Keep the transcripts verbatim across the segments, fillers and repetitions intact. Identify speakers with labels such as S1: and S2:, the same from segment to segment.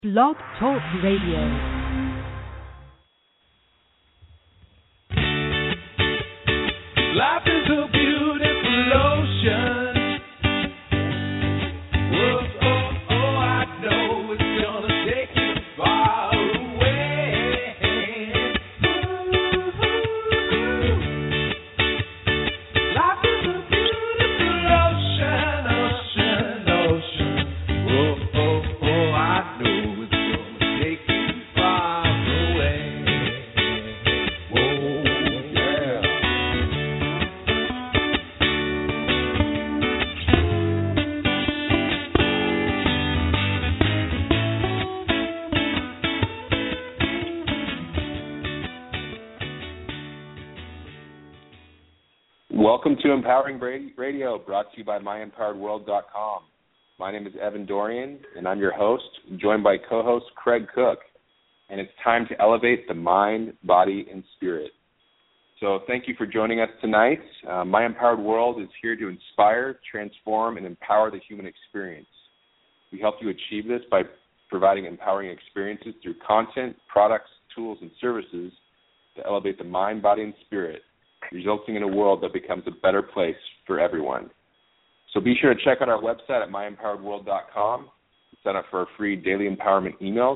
S1: Blog Talk Radio.
S2: Life is a beautiful ocean. Whoa, oh, oh, I know it's gonna take you far away. Ooh, life is a beautiful ocean, ocean, ocean. Whoa, oh, oh, I know it's gonna take you far away. Whoa, yeah.
S3: Welcome to Empowering Bra- Radio, brought to you by my empowered world dot com. My name is Evan Dorian, and I'm your host, joined by co-host Craig Cook. And it's time to elevate the mind, body, and spirit. So thank you for joining us tonight. Uh, My Empowered World is here to inspire, transform, and empower the human experience. We help you achieve this by providing empowering experiences through content, products, tools, and services to elevate the mind, body, and spirit, resulting in a world that becomes a better place for everyone. So be sure to check out our website at my empowered world dot com, sign up for our free daily empowerment emails.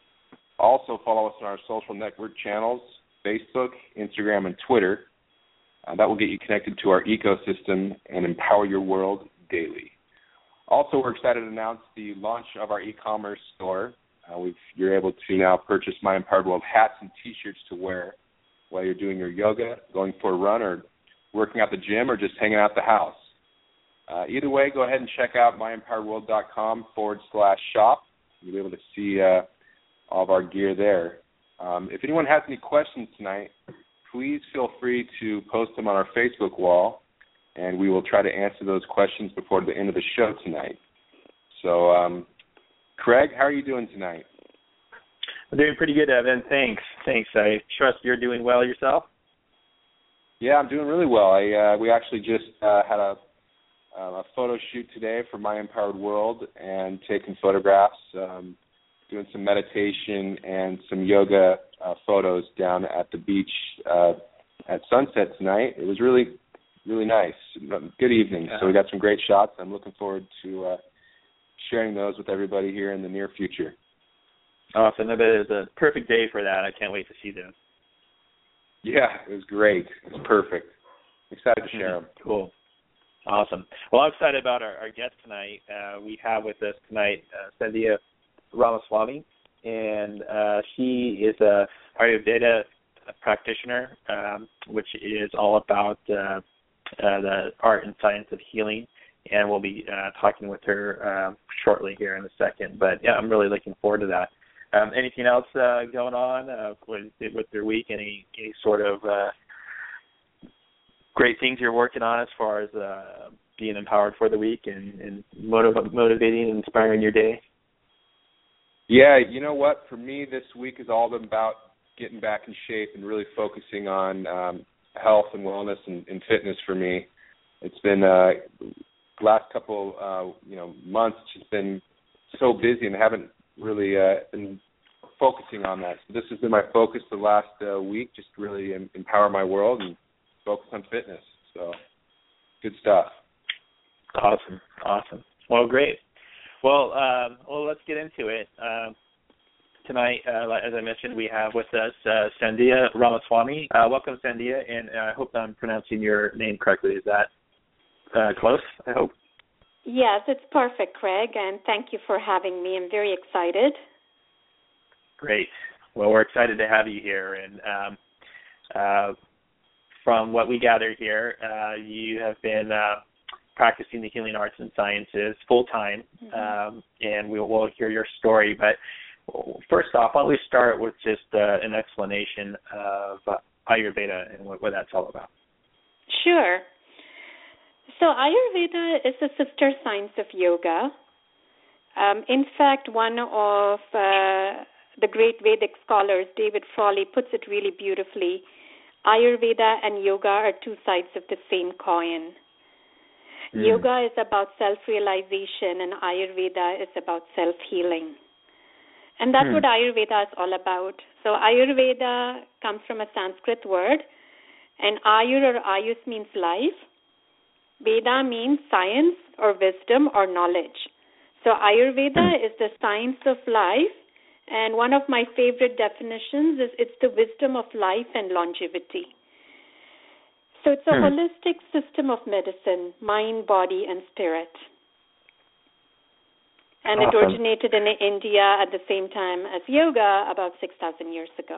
S3: Also follow us on our social network channels, Facebook, Instagram, and Twitter. Uh, that will get you connected to our ecosystem and empower your world daily. Also, we're excited to announce the launch of our e-commerce store. Uh, we've, you're able to now purchase My Empowered World hats and T-shirts to wear while you're doing your yoga, going for a run, or working out the gym, or just hanging out the house. Uh, either way, go ahead and check out my empowered world dot com forward slash shop. You'll be able to see uh, all of our gear there. Um, if anyone has any questions tonight, please feel free to post them on our Facebook wall, and we will try to answer those questions before the end of the show tonight. So, um, Craig, how are you doing tonight?
S4: I'm doing pretty good, Evan. Thanks. Thanks. I trust you're doing well yourself.
S3: Yeah, I'm doing really well. I uh, we actually just uh, had a uh, a photo shoot today for My Empowered World and taking photographs, um, doing some meditation and some yoga uh, photos down at the beach uh, at sunset tonight. It was really, really nice. Good evening.
S4: Yeah.
S3: So we got some great shots. I'm looking forward to uh, sharing those with everybody here in the near future.
S4: Awesome. I bet it was a perfect day for that. I can't wait to see them.
S3: Yeah, it was great. It was perfect. Excited to share them.
S4: Cool. Awesome. Well, I'm excited about our, our guest tonight. Uh, we have with us tonight uh, Sandhya Ramaswamy, and uh, she is a Ayurveda practitioner, um, which is all about uh, uh, the art and science of healing, and we'll be uh, talking with her uh, shortly here in a second. But, yeah, I'm really looking forward to that. Um, anything else uh, going on uh, with, with your week? Any, any sort of uh, great things you're working on as far as uh, being empowered for the week and, and motiv- motivating and inspiring your day?
S3: Yeah, you know what? For me, this week has all been about getting back in shape and really focusing on um, health and wellness and, and fitness for me. It's been uh, last couple uh, you know months. It's just been so busy and haven't really uh, been focusing on that. So this has been my focus the last uh, week, just really em- empower my world and focus on fitness. So good stuff.
S4: Awesome, awesome. Well, great. Well, um, well, let's get into it. Um, tonight, uh, as I mentioned, we have with us uh, Sandhya Ramaswamy. Uh, welcome, Sandhya, and I hope I'm pronouncing your name correctly. Is that uh, close, I hope?
S5: Yes, it's perfect, Craig, and thank you for having me. I'm very excited.
S4: Great. Well, we're excited to have you here. And um, uh, from what we gather here, uh, you have been uh, practicing the healing arts and sciences full-time, mm-hmm. um, and we'll, we'll hear your story. But first off, why don't we start with just uh, an explanation of uh, Ayurveda and what, what that's all about.
S5: Sure. So Ayurveda is a sister science of yoga. Um, in fact, one of uh, the great Vedic scholars, David Frawley, puts it really beautifully. Ayurveda and yoga are two sides of the same coin. Mm. Yoga is about self-realization and Ayurveda is about self-healing. And that's
S4: Hmm.
S5: what Ayurveda is all about. So Ayurveda comes from a Sanskrit word, and Ayur or Ayus means life. Veda means science or wisdom or knowledge. So Ayurveda is the science of life, and one of my favorite definitions is it's the wisdom of life and longevity. So it's a
S4: Hmm.
S5: holistic system of medicine, mind, body, and spirit. And it
S4: Awesome.
S5: originated in India at the same time as yoga about six thousand years ago.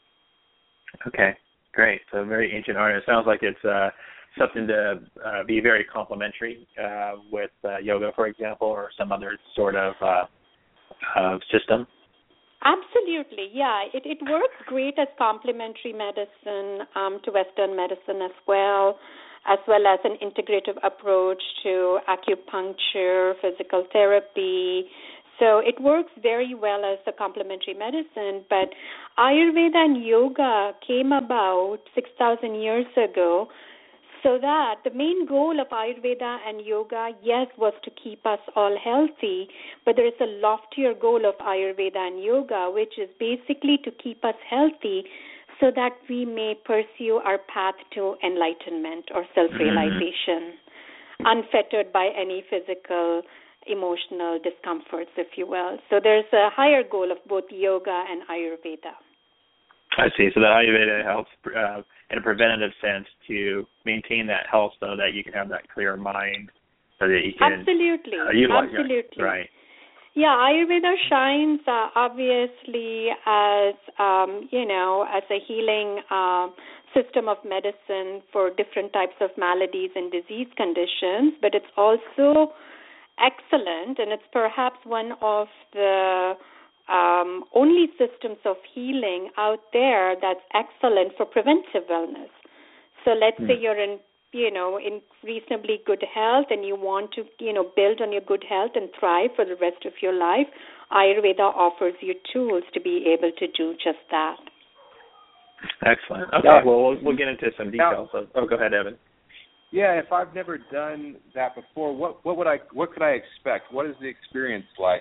S4: Okay, great. So very ancient art. It sounds like it's uh, something to uh, be very complementary uh, with uh, yoga, for example, or some other sort of uh, uh, system.
S5: Absolutely, yeah. It it works great as complementary medicine um, to Western medicine as well, as well as an integrative approach to acupuncture, physical therapy. So it works very well as a complementary medicine. But Ayurveda and yoga came about six thousand years ago, so that the main goal of Ayurveda and yoga, yes, was to keep us all healthy, but there is a loftier goal of Ayurveda and yoga, which is basically to keep us healthy so that we may pursue our path to enlightenment or self-realization, mm-hmm. unfettered by any physical, emotional discomforts, if you will. So there's a higher goal of both yoga and Ayurveda.
S4: I see. So that Ayurveda helps uh, in a preventative sense to maintain that health so that you can have that clear mind so that you can
S5: Absolutely.
S4: uh, utilize
S5: Absolutely.
S4: It. Right.
S5: Yeah, Ayurveda shines uh, obviously as, um, you know, as a healing uh, system of medicine for different types of maladies and disease conditions, but it's also excellent, and it's perhaps one of the um, only systems of healing out there that's excellent for preventive wellness. So let's mm. say you're in you know, in reasonably good health and you want to, you know, build on your good health and thrive for the rest of your life, Ayurveda offers you tools to be able to do just that.
S4: Excellent. Okay, now, well, well, we'll get into some details. Now, oh, go ahead, Evan.
S3: Yeah, if I've never done that before, what what would I what could I expect? What is the experience like?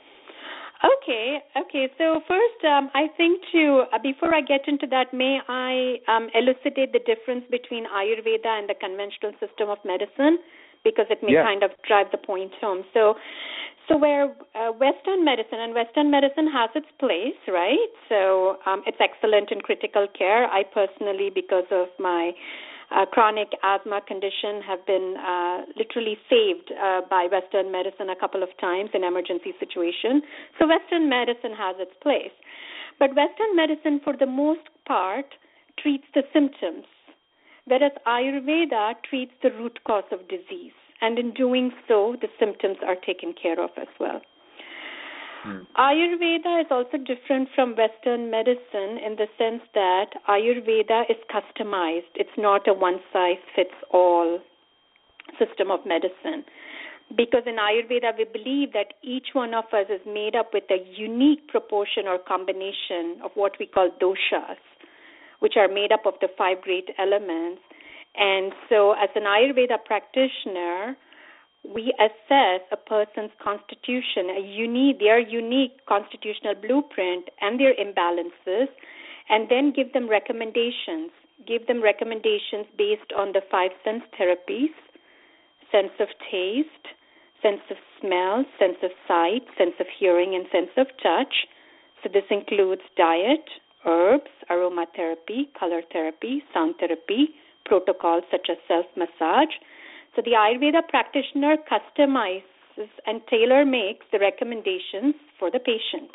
S5: Okay, okay. So first, um, I think to uh, before I get into that, may I um, elucidate the difference between Ayurveda and the conventional system of medicine, because it may
S3: yeah.
S5: kind of drive the point home. So, so where uh, Western medicine and Western medicine has its place, right? So um, it's excellent in critical care. I personally, because of my Uh, chronic asthma condition, have been uh, literally saved uh, by Western medicine a couple of times in emergency situation. So Western medicine has its place. But Western medicine, for the most part, treats the symptoms, whereas Ayurveda treats the root cause of disease. And in doing so, the symptoms are taken care of as well. Hmm. Ayurveda is also different from Western medicine in the sense that Ayurveda is customized. It's not a one-size-fits-all system of medicine. Because in Ayurveda, we believe that each one of us is made up with a unique proportion or combination of what we call doshas, which are made up of the five great elements. And so as an Ayurveda practitioner, we assess a person's constitution, a unique, their unique constitutional blueprint and their imbalances, and then give them recommendations. Give them recommendations based on the five sense therapies: sense of taste, sense of smell, sense of sight, sense of hearing, and sense of touch. So this includes diet, herbs, aromatherapy, color therapy, sound therapy, protocols such as self-massage. So the Ayurveda practitioner customizes and tailor-makes the recommendations for the patient.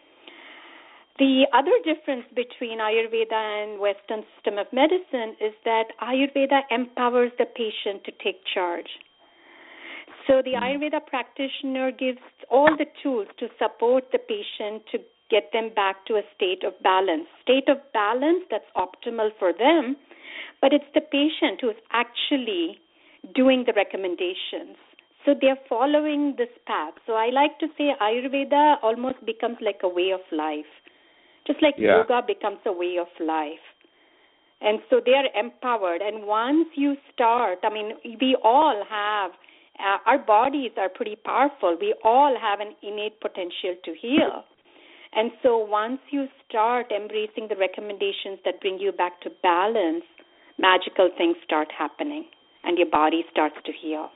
S5: The other difference between Ayurveda and Western system of medicine is that Ayurveda empowers the patient to take charge. So the Ayurveda practitioner gives all the tools to support the patient to get them back to a state of balance. State of balance that's optimal for them, but it's the patient who's actually doing the recommendations. So they're following this path. So I like to say Ayurveda almost becomes like a way of life, just like yeah. yoga becomes a way of life. And so they are empowered. And once you start, I mean, we all have, uh, our bodies are pretty powerful. We all have an innate potential to heal. And so once you start embracing the recommendations that bring you back to balance, magical things start happening and your body starts to heal.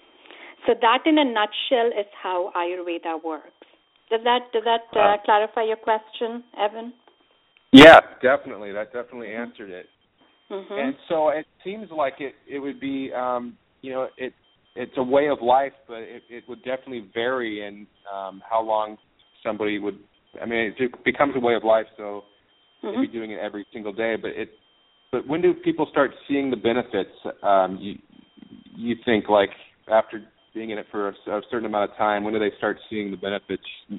S5: So that in a nutshell is how Ayurveda works. Does that does that uh, clarify your question, Evan?
S3: Yeah, definitely. That definitely
S5: Mm-hmm.
S3: answered it.
S5: Mm-hmm.
S3: And so it seems like it, it would be, um, you know, it it's a way of life, but it, it would definitely vary in um, how long somebody would, I mean, it becomes a way of life, so
S5: Mm-hmm.
S3: they'd be doing it every single day. But it, but when do people start seeing the benefits, um, you, you think, like, after being in it for a, a certain amount of time, when do they start seeing the benefits?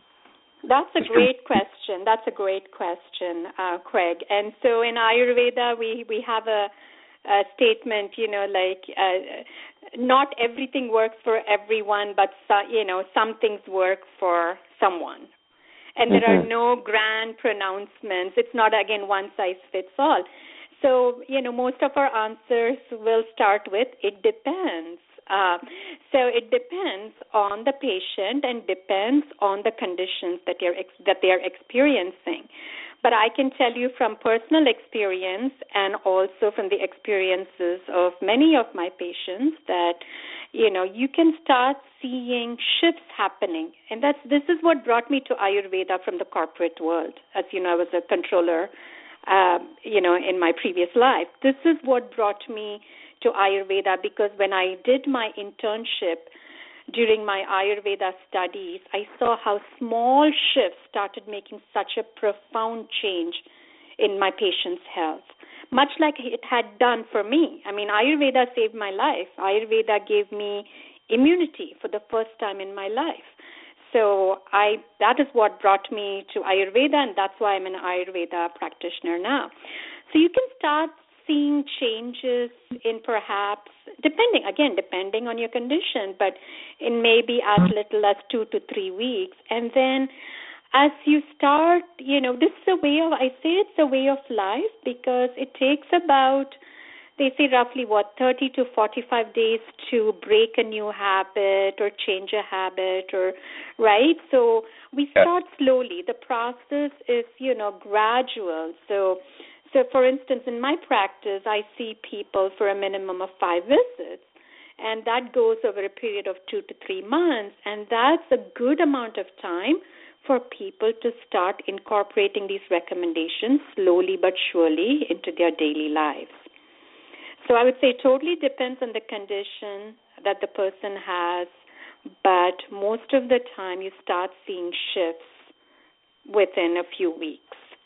S5: That's a great question. That's a great question, uh, Craig. And so in Ayurveda, we, we have a, a statement, you know, like uh, not everything works for everyone, but, so, you know, some things work for someone. And there
S3: Mm-hmm.
S5: are no grand pronouncements. It's not, again, one size fits all. So, you know, most of our answers will start with, it depends. Uh, so it depends on the patient and depends on the conditions that they're ex- that they are experiencing. But I can tell you from personal experience and also from the experiences of many of my patients that, you know, you can start seeing shifts happening. And that's this is what brought me to Ayurveda from the corporate world. As you know, I was a controller, uh, you know, in my previous life. This is what brought me to Ayurveda, because when I did my internship during my Ayurveda studies, I saw how small shifts started making such a profound change in my patient's health, much like it had done for me. I mean, Ayurveda saved my life. Ayurveda gave me immunity for the first time in my life. So I that is what brought me to Ayurveda, and that's why I'm an Ayurveda practitioner now. So you can start seeing changes in perhaps, depending, again, depending on your condition, but in maybe as little as two to three weeks. And then as you start, you know, this is a way of, I say it's a way of life because it takes about, they say roughly, what, thirty to forty-five days to break a new habit or change a habit, or, right? So we start slowly. The process is, you know, gradual. So, so for instance, in my practice, I see people for a minimum of five visits, and that goes over a period of two to three months, and that's a good amount of time for people to start incorporating these recommendations slowly but surely into their daily lives. So I would say it totally depends on the condition that the person has, but most of the time you start seeing shifts within a few weeks.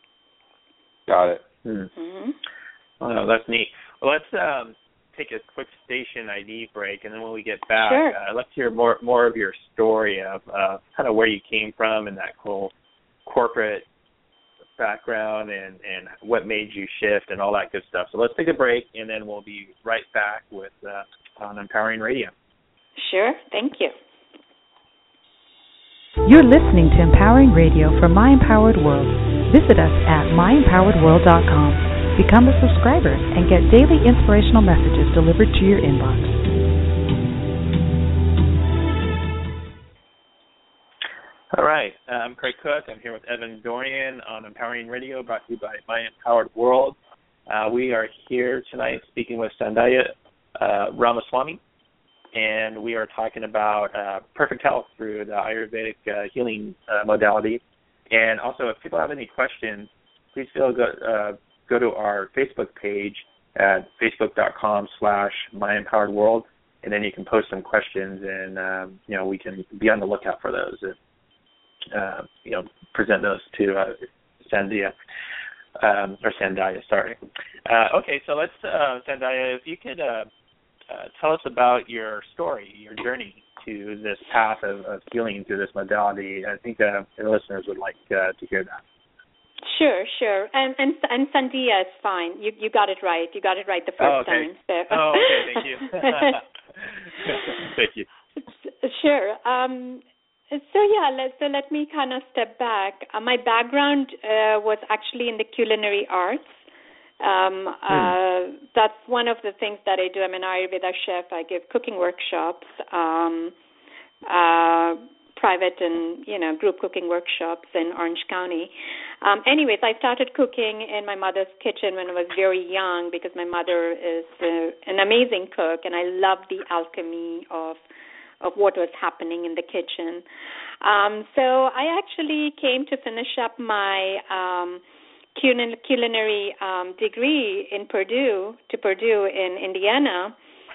S3: Got it.
S4: Mm-hmm. Oh, no, that's neat. Well, let's um, take a quick station I D break, and then when we get back,
S5: sure.
S4: uh, let's hear more more of your story of uh, kind of where you came from and that whole corporate background and, and what made you shift and all that good stuff. So let's take a break, and then we'll be right back with uh, on Empowering Radio.
S5: Sure. Thank you.
S1: You're listening to Empowering Radio for My Empowered World. Visit us at my empowered world dot com. Become a subscriber and get daily inspirational messages delivered to your inbox.
S4: All right. I'm Craig Cook. I'm here with Evan Dorian on Empowering Radio, brought to you by My Empowered World. Uh, we are here tonight speaking with Sandhya uh, Ramaswamy, and we are talking about uh, perfect health through the Ayurvedic uh, healing uh, modality. And also, if people have any questions, please feel go, uh, go to our Facebook page at facebook.com slash myempoweredworld, and then you can post some questions, and um, you know we can be on the lookout for those. And, uh, you know, present those to uh, Sandhya um, or Sandhya. Sorry. Uh, okay, so let's uh, Sandhya, if you could uh, uh, tell us about your story, your journey to this path of, of healing through this modality. I think uh, the listeners would like uh, to hear that.
S5: Sure, sure. And and and Sandhya is fine. You you got it right. You got it right the first
S4: oh, okay.
S5: time. So.
S4: Oh, okay. Thank you. Thank you.
S5: Sure. Um, so yeah, let so let me kind of step back. Uh, my background uh, was actually in the culinary arts. Um, uh, hmm. That's one of the things that I do. I'm an Ayurveda chef. I give cooking workshops. Um, uh, private and, you know, group cooking workshops in Orange County. Um, anyways, I started cooking in my mother's kitchen when I was very young because my mother is uh, an amazing cook, and I love the alchemy of of what was happening in the kitchen. Um, so I actually came to finish up my um, culinary um, degree in Purdue, to Purdue in Indiana,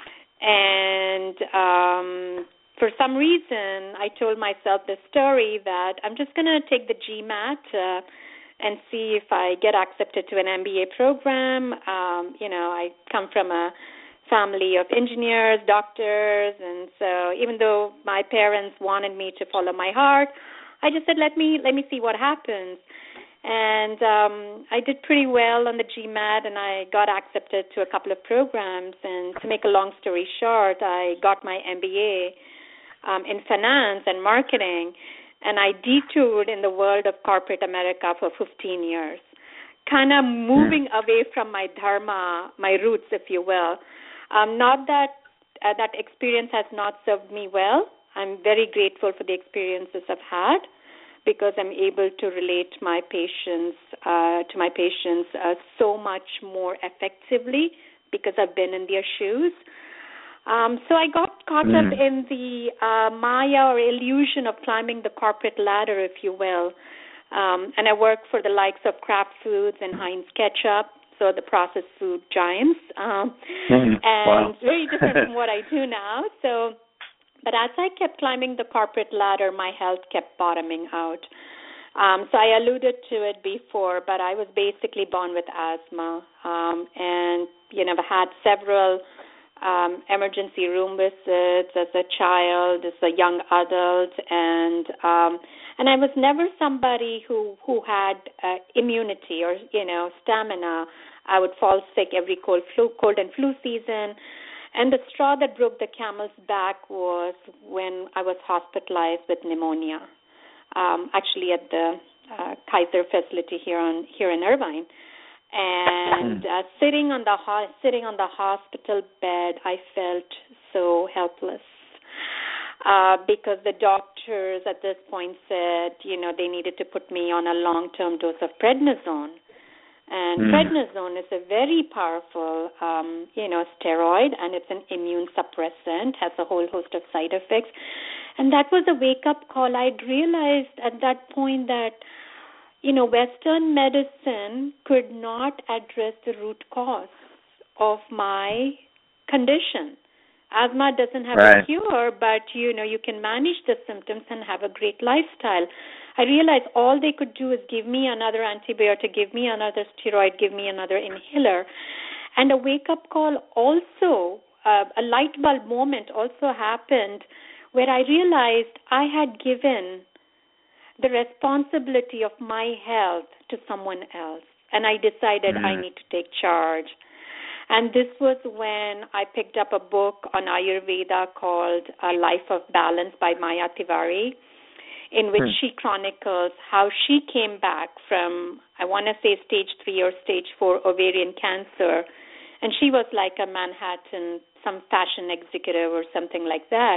S5: and um, for some reason I told myself this story that I'm just going to take the GMAT uh, and see if I get accepted to an M B A program. Um, you know, I come from a family of engineers, doctors, and so even though my parents wanted me to follow my heart, I just said, let me let me see what happens. And um, I did pretty well on the GMAT, and I got accepted to a couple of programs. And to make a long story short, I got my M B A um, in finance and marketing, and I detoured in the world of corporate America for fifteen years, kind of moving mm. away from my dharma, my roots, if you will. Um, not that uh, that experience has not served me well. I'm very grateful for the experiences I've had because I'm able to relate my patients uh, to my patients uh, so much more effectively because I've been in their shoes. Um, so I got caught mm. up in the uh, maya or illusion of climbing the corporate ladder, if you will. Um, and I work for the likes of Kraft Foods and Heinz Ketchup, so the processed food giants, um, mm, and wow. very different from what I do now. So, but as I kept climbing the corporate ladder, my health kept bottoming out. Um, so I alluded to it before, but I was basically born with asthma, um, and you know, had several um, emergency room visits as a child, as a young adult, and um, and I was never somebody who who had uh, immunity or you know stamina. I would fall sick every cold flu, cold and flu season, and the straw that broke the camel's back was when I was hospitalized with pneumonia, um, actually at the uh, Kaiser facility here on here in Irvine. And uh, sitting on the ho- sitting on the hospital bed, I felt so helpless uh, because the doctors at this point said, you know, they needed to put me on a long-term dose of prednisone. And mm. prednisone is a very powerful, um, you know, steroid, and it's an immune suppressant, has a whole host of side effects. And that was a wake-up call. I'd realized at that point that, you know, Western medicine could not address the root cause of my condition. Asthma doesn't have right. a cure, but, you know, you can manage the symptoms and have a great lifestyle. I realized all they could do is give me another antibiotic, give me another steroid, give me another inhaler. And a wake-up call also, uh, a light bulb moment also happened where I realized I had given the responsibility of my health to someone else, and I decided mm. I need to take charge. And this was when I picked up a book on Ayurveda called A Life of Balance by Maya Tiwari, in which mm. she chronicles how she came back from, I want to say, stage three or stage four ovarian cancer, and she was like a Manhattan, some fashion executive or something like that.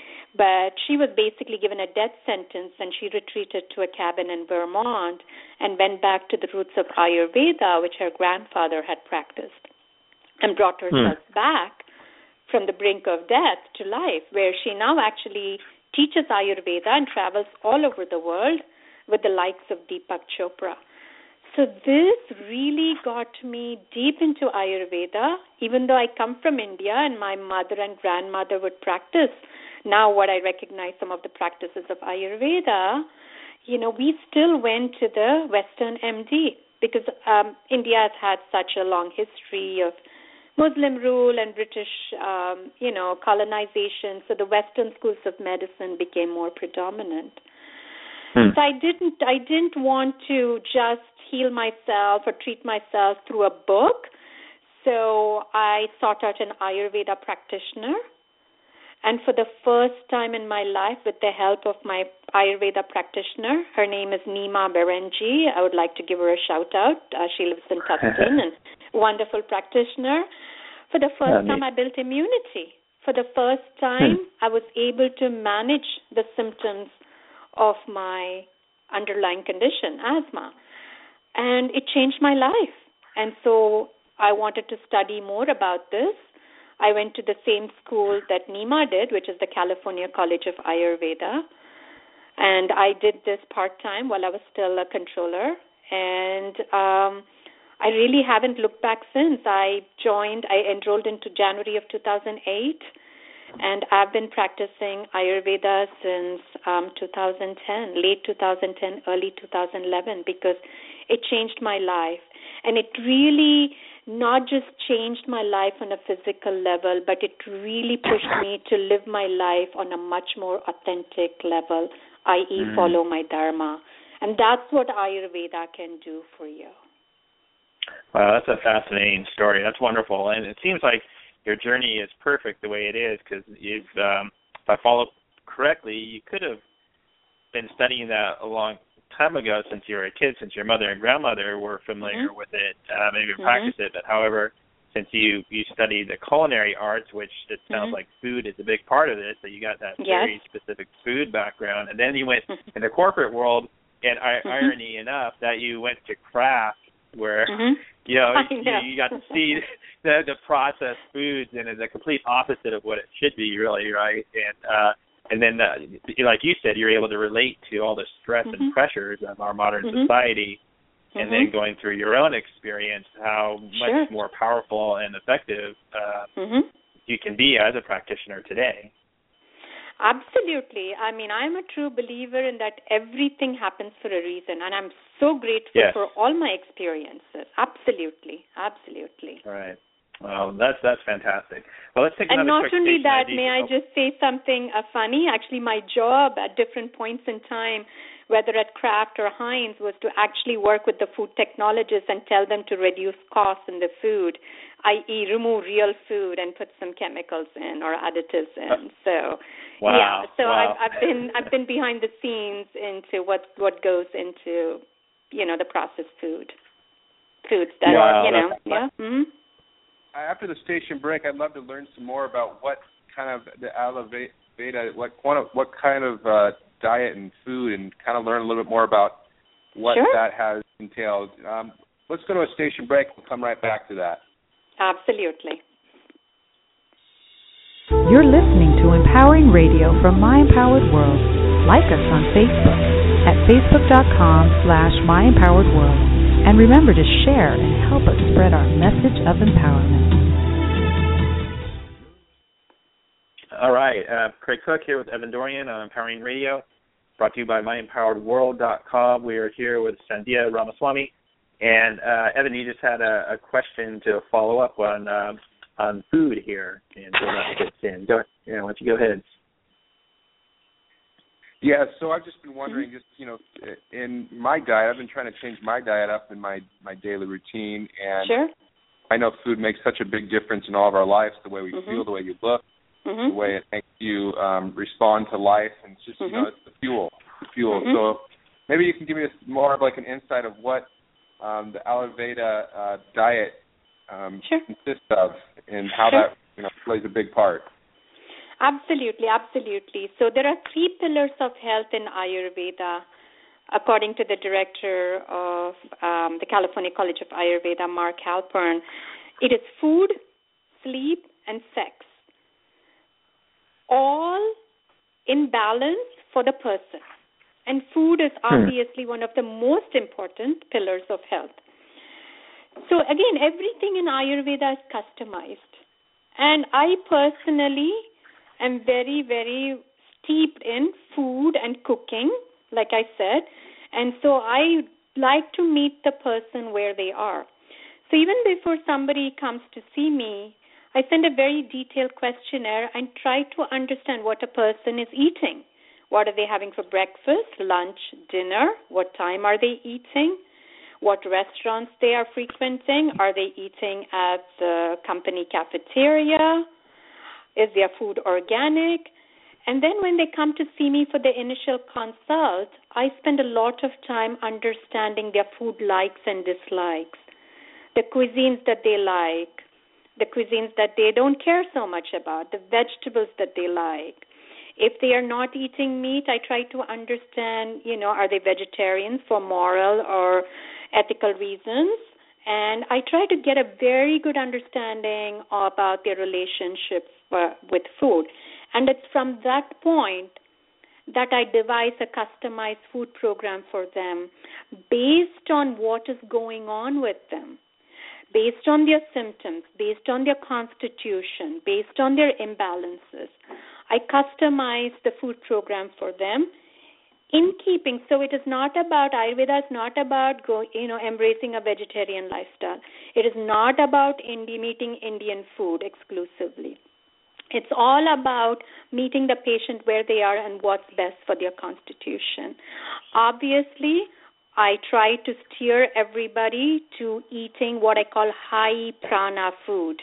S5: But she was basically given a death sentence, and she retreated to a cabin in Vermont and went back to the roots of Ayurveda, which her grandfather had practiced, and brought herself hmm. back from the brink of death to life, where she now actually teaches Ayurveda and travels all over the world with the likes of Deepak Chopra. So this really got me deep into Ayurveda, even though I come from India and my mother and grandmother would practice. Now what I recognize some of the practices of Ayurveda, you know, we still went to the Western M D because um, India has had such a long history of Muslim rule and British, um, you know, colonization. So the Western schools of medicine became more predominant. Hmm. So I didn't, I didn't want to just heal myself or treat myself through a book. So I sought out an Ayurveda practitioner. And for the first time in my life, with the help of my Ayurveda practitioner, her name is Nima Berenji. I would like to give her a shout-out. Uh, she lives in Tustin, and wonderful practitioner. For the first oh, time, I built immunity. For the first time, hmm. I was able to manage the symptoms of my underlying condition, asthma. And it changed my life. And so I wanted to study more about this. I went to the same school that Nima did, which is the California College of Ayurveda. And I did this part-time while I was still a controller. And um, I really haven't looked back since. I joined, I enrolled into January of two thousand eight. And I've been practicing Ayurveda since um, two thousand ten, late two thousand ten, early two thousand eleven, because it changed my life. And it really not just changed my life on a physical level, but it really pushed me to live my life on a much more authentic level, that is mm. follow my dharma. And that's what Ayurveda can do for you.
S4: Wow, that's a fascinating story. That's wonderful. And it seems like your journey is perfect the way it is, because you've, um, if I follow correctly, you could have been studying that a long time ago since you were a kid, since your mother and grandmother were familiar mm-hmm. with it, uh, maybe mm-hmm. practiced it. But however, since you, you studied the culinary arts, which it sounds mm-hmm. like food is a big part of it, so you got that
S5: yes.
S4: very specific food background. And then you went in the corporate world, and I- mm-hmm. irony enough, that you went to craft, where mm-hmm. you know,
S5: know.
S4: You, you got to see the, the processed foods, and it's a complete opposite of what it should be, really, right? And uh, and then, uh, like you said, you're able to relate to all the stress mm-hmm. and pressures of our modern mm-hmm. society, and mm-hmm. then going through your own experience, how much
S5: sure.
S4: more powerful and effective uh,
S5: mm-hmm.
S4: you can be as a practitioner today.
S5: Absolutely. I mean, I'm a true believer in that everything happens for a reason, and I'm so grateful
S4: yes.
S5: for all my experiences. Absolutely. Absolutely.
S4: All right. Well, that's that's fantastic. Well, let's take another
S5: And not
S4: quick
S5: only that,
S4: I D.
S5: may I just say something uh, funny? Actually, my job at different points in time, whether at Kraft or Heinz, was to actually work with the food technologists and tell them to reduce costs in the food, that is remove real food and put some chemicals in or additives in. So,
S4: wow.
S5: yeah. So
S4: wow.
S5: I've, I've been I've been behind the scenes into what what goes into, you know, the processed food, foods that
S4: wow.
S5: you know,
S3: That's,
S5: yeah. Mm-hmm.
S3: After the station break, I'd love to learn some more about what kind of the Ayurveda, what what kind of uh, diet and food, and kind of learn a little bit more about what
S5: sure.
S3: that has entailed. Um, let's go to a station break. We'll come right back to that.
S5: Absolutely.
S1: You're listening to Empowering Radio from My Empowered World. Like us on Facebook at facebook.com slash My Empowered World. And remember to share and help us spread our message of empowerment.
S4: All right. Uh, Craig Cook here with Evan Dorian on Empowering Radio, brought to you by my empowered world dot com. We are here with Sandhya Ramaswamy. And, uh, Evan, you just had a, a question to follow up on uh, on food here. And so that fits in. Go, yeah, why don't you go ahead?
S3: Yeah, so I've just been wondering, just, you know, in my diet, I've been trying to change my diet up in my, my daily routine. And
S5: sure.
S3: I know food makes such a big difference in all of our lives, the way we
S5: mm-hmm.
S3: feel, the way you look,
S5: mm-hmm.
S3: the way it makes you um, respond to life. And it's just,
S5: mm-hmm.
S3: you know, it's the fuel, the fuel.
S5: Mm-hmm.
S3: So maybe you can give me more of like an insight of what um, the Ayurveda uh, diet um,
S5: sure.
S3: consists of and how
S5: sure.
S3: that, you know, plays a big part.
S5: Absolutely, absolutely. So there are three pillars of health in Ayurveda, according to the director of um, the California College of Ayurveda, Mark Halpern. It is food, sleep, and sex, all in balance for the person. And food is obviously one of the most important pillars of health. So again, everything in Ayurveda is customized. And I personally am very, very steeped in food and cooking, like I said. And so I like to meet the person where they are. So even before somebody comes to see me, I send a very detailed questionnaire and try to understand what a person is eating. What are they having for breakfast, lunch, dinner? What time are they eating? What restaurants they are frequenting? Are they eating at the company cafeteria? Is their food organic? And then when they come to see me for the initial consult, I spend a lot of time understanding their food likes and dislikes, the cuisines that they like, the cuisines that they don't care so much about, the vegetables that they like. If they are not eating meat, I try to understand, you know, are they vegetarians for moral or ethical reasons? And I try to get a very good understanding about their relationships uh, with food. And it's from that point that I devise a customized food program for them based on what is going on with them, based on their symptoms, based on their constitution, based on their imbalances. I customize the food program for them in keeping. So it is not about, Ayurveda is not about go, you know, embracing a vegetarian lifestyle. It is not about Indi- meeting Indian food exclusively. It's all about meeting the patient where they are and what's best for their constitution. Obviously, I try to steer everybody to eating what I call high prana food.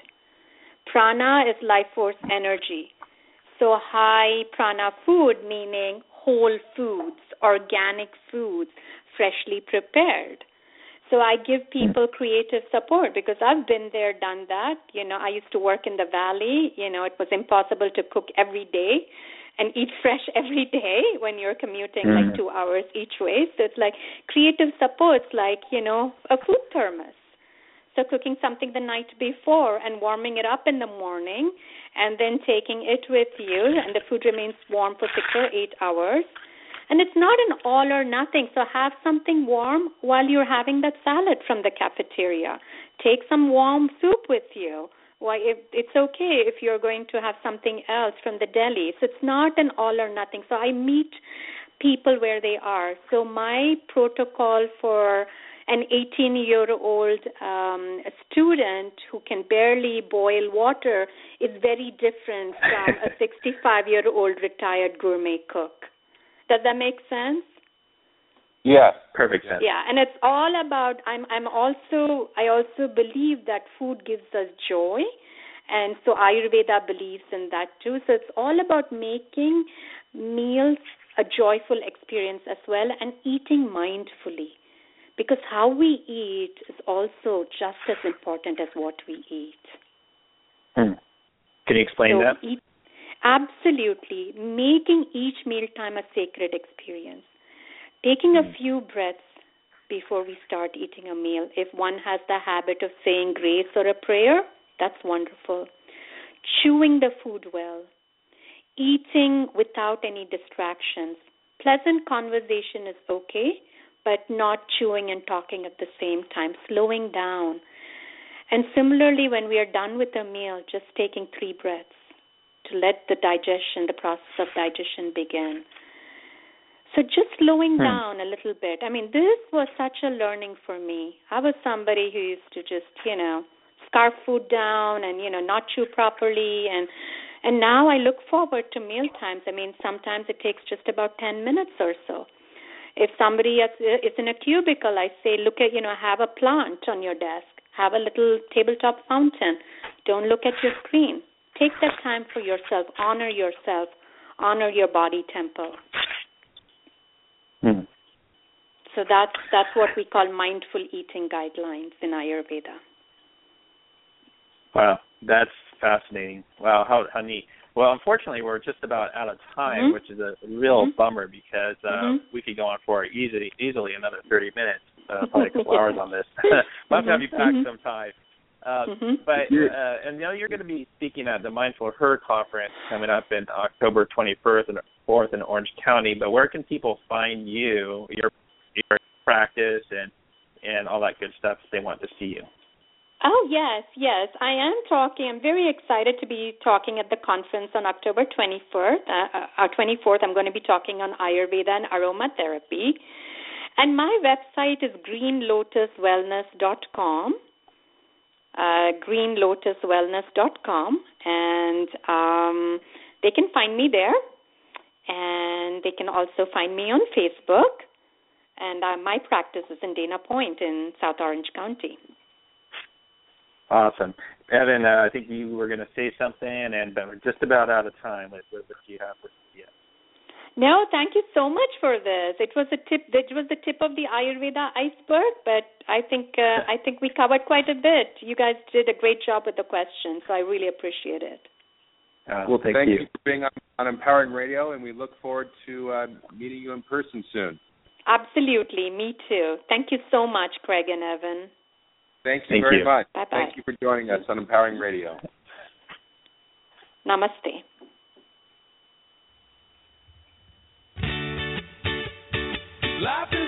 S5: Prana is life force energy. So high prana food meaning whole foods, organic foods, freshly prepared. So I give people creative support because I've been there, done that. You know, I used to work in the valley. You know, it was impossible to cook every day and eat fresh every day when you're commuting mm. like two hours each way. So it's like creative supports like, you know, a food thermos. So cooking something the night before and warming it up in the morning and then taking it with you, and the food remains warm for six or eight hours. And it's not an all or nothing. So have something warm while you're having that salad from the cafeteria. Take some warm soup with you. Why, if, it's okay if you're going to have something else from the deli. So it's not an all or nothing. So I meet people where they are. So my protocol for an eighteen-year-old um, student who can barely boil water is very different from a sixty-five-year-old retired gourmet cook. Does that make sense?
S3: Yeah,
S4: perfect sense.
S5: Yeah, and it's all about. I'm. I'm also. I also believe that food gives us joy, and so Ayurveda believes in that too. So it's all about making meals a joyful experience as well, and eating mindfully, because how we eat is also just as important as what we eat.
S4: Hmm. Can you explain
S5: so
S4: that?
S5: Eat, absolutely. Making each mealtime a sacred experience. Taking a few breaths before we start eating a meal. If one has the habit of saying grace or a prayer, that's wonderful. Chewing the food well. Eating without any distractions. Pleasant conversation is okay, but not chewing and talking at the same time. Slowing down. And similarly, when we are done with a meal, just taking three breaths to let the digestion, the process of digestion begin. So just slowing hmm. down a little bit. I mean, this was such a learning for me. I was somebody who used to just, you know, scarf food down and, you know, not chew properly. And and now I look forward to meal times. I mean, sometimes it takes just about ten minutes or so. If somebody is in a cubicle, I say, look at, you know, have a plant on your desk. Have a little tabletop fountain. Don't look at your screen. Take that time for yourself. Honor yourself. Honor your body temple.
S4: Hmm.
S5: So that's that's what we call mindful eating guidelines in Ayurveda.
S4: Wow, that's fascinating. Wow, how, how neat. Well, unfortunately, we're just about out of time,
S5: mm-hmm.
S4: which is a real
S5: mm-hmm.
S4: bummer because uh,
S5: mm-hmm.
S4: we could go on for easily, easily another thirty minutes, uh, probably a couple hours on this. We'll have to have you pack
S5: mm-hmm.
S4: some time. Uh,
S5: mm-hmm.
S4: But uh, and you know you're going to be speaking at the Mindful Her conference coming up in October twenty-first and fourth in Orange County. But where can people find you, your your practice, and and all that good stuff if they want to see you?
S5: Oh, yes, yes. I am talking. I'm very excited to be talking at the conference on October twenty-fourth. Uh, uh, twenty-fourth, I'm going to be talking on Ayurveda and aromatherapy. And my website is green lotus wellness dot com. Uh, green lotus wellness dot com, and um, they can find me there, and they can also find me on Facebook, and uh, my practice is in Dana Point in South Orange County.
S4: Awesome. Evan, uh, I think you were going to say something, and but we're just about out of time. What, what do you have for yeah.
S5: No, thank you so much for this. It was a tip. It was the tip of the Ayurveda iceberg, but I think uh, I think we covered quite a bit. You guys did a great job with the questions, so I really appreciate it.
S4: Uh,
S3: well,
S4: thank,
S3: thank
S4: you.
S3: you for being on, on Empowering Radio, and we look forward to uh, meeting you in person soon.
S5: Absolutely. Me too. Thank you so much, Craig and Evan.
S3: Thank you
S4: Thank
S3: very
S4: you.
S3: much.
S5: Bye-bye.
S3: Thank you for joining us on Empowering Radio.
S5: Namaste.
S2: Life